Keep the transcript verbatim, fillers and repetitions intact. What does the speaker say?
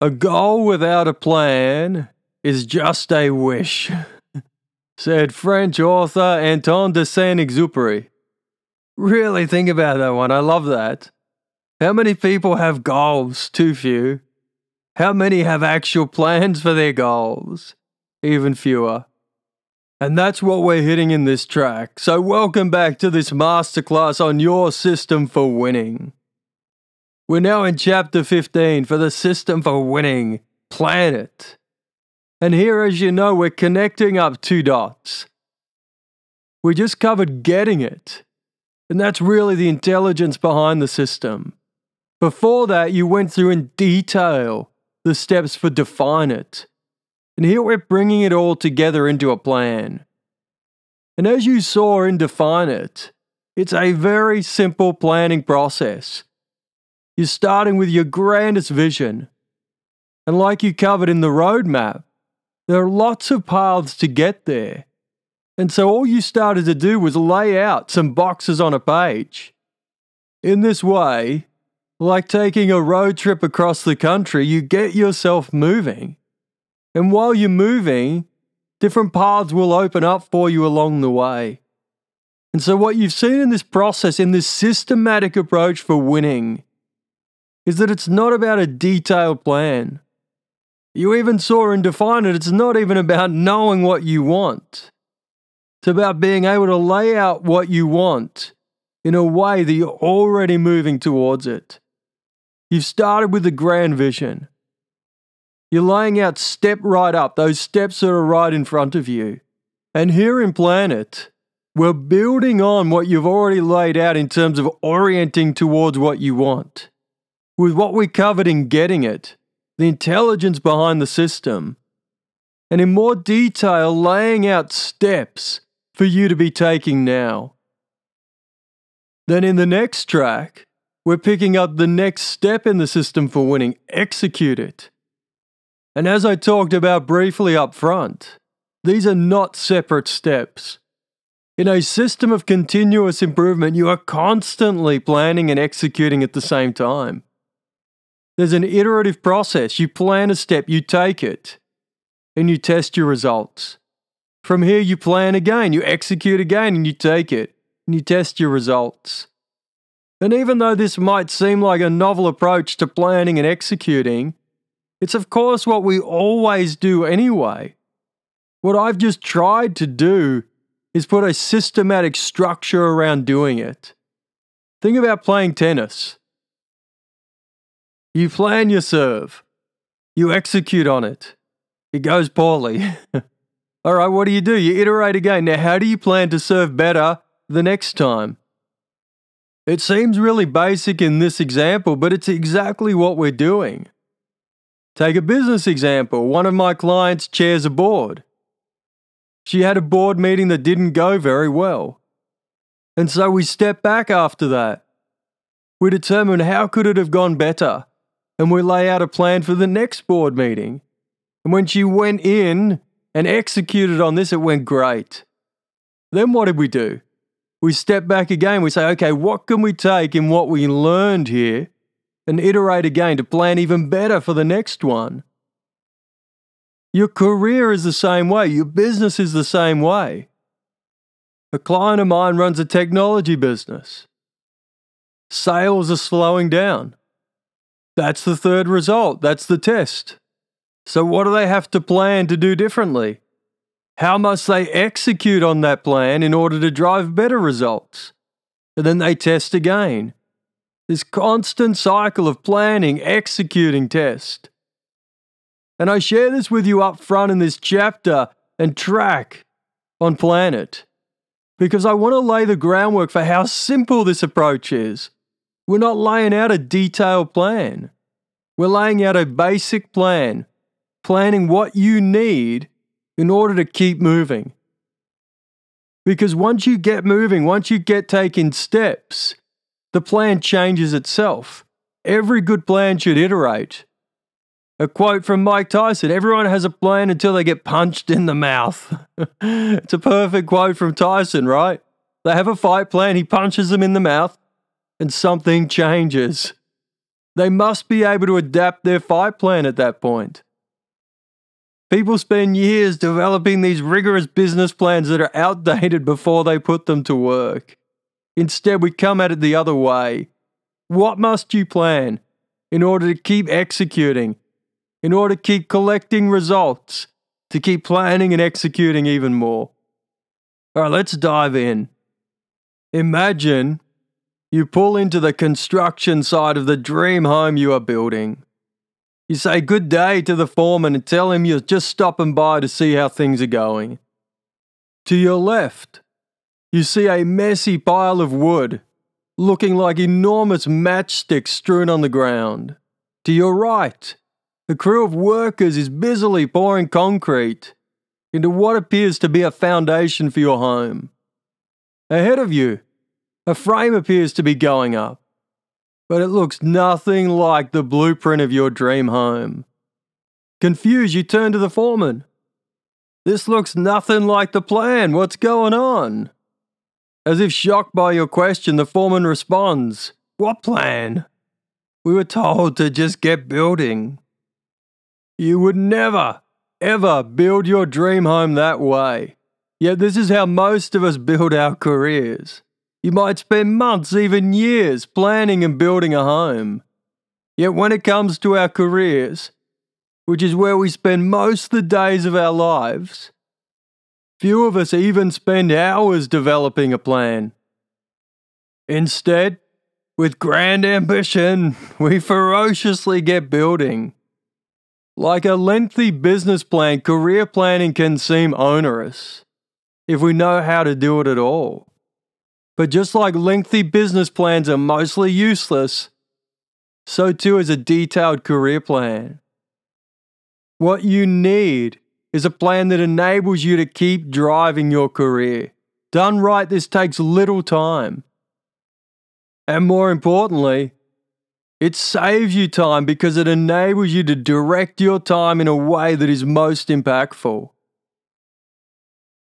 A goal without a plan is just a wish, said French author Antoine de Saint-Exupéry. Really think about that one, I love that. How many people have goals? Too few. How many have actual plans for their goals? Even fewer. And that's what we're hitting in this track, so welcome back to this masterclass on your system for winning. We're now in chapter fifteen for the system for winning, Plan It. And here, as you know, we're connecting up two dots. We just covered getting it, and that's really the intelligence behind the system. Before that, you went through in detail the steps for define it. And here we're bringing it all together into a plan. And as you saw in define it, it's a very simple planning process. You're starting with your grandest vision. And like you covered in the roadmap, there are lots of paths to get there. And so all you started to do was lay out some boxes on a page. In this way, like taking a road trip across the country, you get yourself moving. And while you're moving, different paths will open up for you along the way. And so what you've seen in this process, in this systematic approach for winning, is that it's not about a detailed plan. You even saw and defined it, it's not even about knowing what you want. It's about being able to lay out what you want in a way that you're already moving towards it. You've started with a grand vision. You're laying out step right up, those steps that are right in front of you. And here in Plan It, we're building on what you've already laid out in terms of orienting towards what you want. With what we covered in getting it, the intelligence behind the system, and in more detail laying out steps for you to be taking now. Then in the next track, we're picking up the next step in the system for winning, execute it. And as I talked about briefly up front, these are not separate steps. In a system of continuous improvement, you are constantly planning and executing at the same time. There's an iterative process. You plan a step, you take it, and you test your results. From here, you plan again, you execute again, and you take it, and you test your results. And even though this might seem like a novel approach to planning and executing, it's of course what we always do anyway. What I've just tried to do is put a systematic structure around doing it. Think about playing tennis. You plan your serve. You execute on it. It goes poorly. All right, what do you do? You iterate again. Now, how do you plan to serve better the next time? It seems really basic in this example, but it's exactly what we're doing. Take a business example. One of my clients chairs a board. She had a board meeting that didn't go very well. And so we stepped back after that. We determined how could it have gone better. And we lay out a plan for the next board meeting. And when she went in and executed on this, it went great. Then what did we do? We step back again. We say, okay, what can we take in what we learned here and iterate again to plan even better for the next one? Your career is the same way. Your business is the same way. A client of mine runs a technology business. Sales are slowing down. That's the third result. That's the test. So what do they have to plan to do differently? How must they execute on that plan in order to drive better results? And then they test again. This constant cycle of planning, executing, test. And I share this with you up front in this chapter and track on Plan It, because I want to lay the groundwork for how simple this approach is. We're not laying out a detailed plan. We're laying out a basic plan, planning what you need in order to keep moving. Because once you get moving, once you get taking steps, the plan changes itself. Every good plan should iterate. A quote from Mike Tyson, everyone has a plan until they get punched in the mouth. It's a perfect quote from Tyson, right? They have a fight plan, he punches them in the mouth, and something changes. They must be able to adapt their fight plan at that point. People spend years developing these rigorous business plans that are outdated before they put them to work. Instead, we come at it the other way. What must you plan in order to keep executing, in order to keep collecting results, to keep planning and executing even more? All right, let's dive in. Imagine you pull into the construction site of the dream home you are building. You say good day to the foreman and tell him you're just stopping by to see how things are going. To your left, you see a messy pile of wood, looking like enormous matchsticks strewn on the ground. To your right, a crew of workers is busily pouring concrete into what appears to be a foundation for your home. Ahead of you, a frame appears to be going up, but it looks nothing like the blueprint of your dream home. Confused, you turn to the foreman. This looks nothing like the plan. What's going on? As if shocked by your question, the foreman responds, "What plan? We were told to just get building." You would never, ever build your dream home that way. Yet this is how most of us build our careers. You might spend months, even years, planning and building a home. Yet when it comes to our careers, which is where we spend most of the days of our lives, few of us even spend hours developing a plan. Instead, with grand ambition, we ferociously get building. Like a lengthy business plan, career planning can seem onerous if we know how to do it at all. But just like lengthy business plans are mostly useless, so too is a detailed career plan. What you need is a plan that enables you to keep driving your career. Done right, this takes little time. And more importantly, it saves you time because it enables you to direct your time in a way that is most impactful.